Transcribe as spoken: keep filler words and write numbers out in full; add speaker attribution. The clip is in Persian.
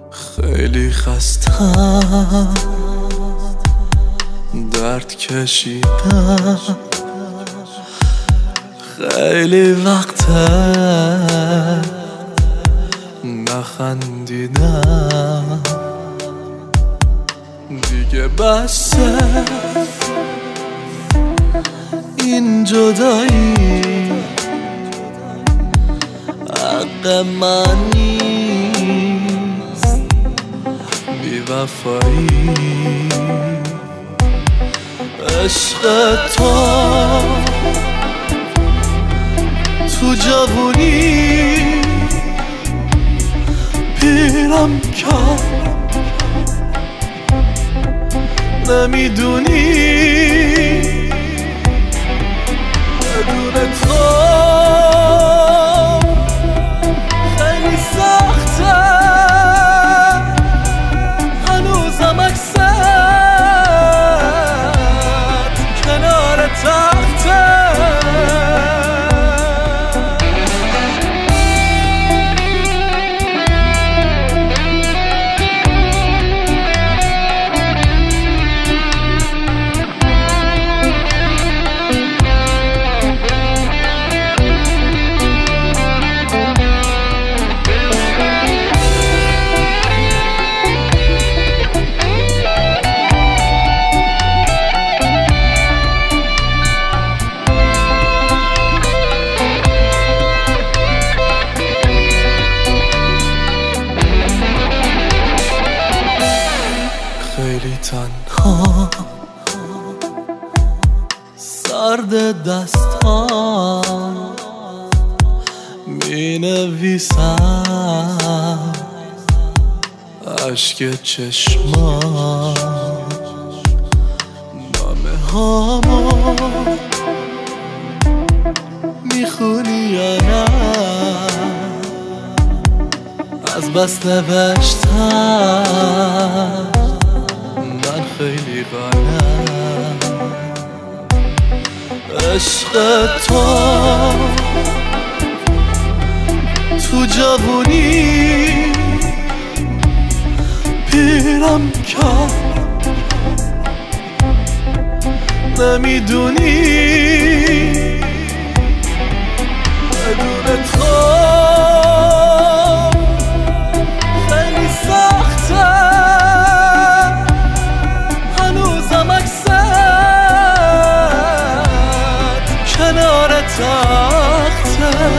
Speaker 1: خیلی خستم، درد کشیدم، خیلی وقته نخندیدم، دیگه بسه این جدایی حق من نیست، بی وفایی عشق تو تو جوونی پیرم کرد، نمیدونی بدون تو خیلی سخته، هنوزم عکست کنار تخته. خیلی تنها سرد دستان می نویسم، عشق چشمان نامه هامو میخونی یا نه؟ از بس نوشتم من خیلی غلط، عشق تو تو جوونی پیرم کرد، نمیدونی بدون تو خیلی سخته، هنوزم عکست کنار تخته.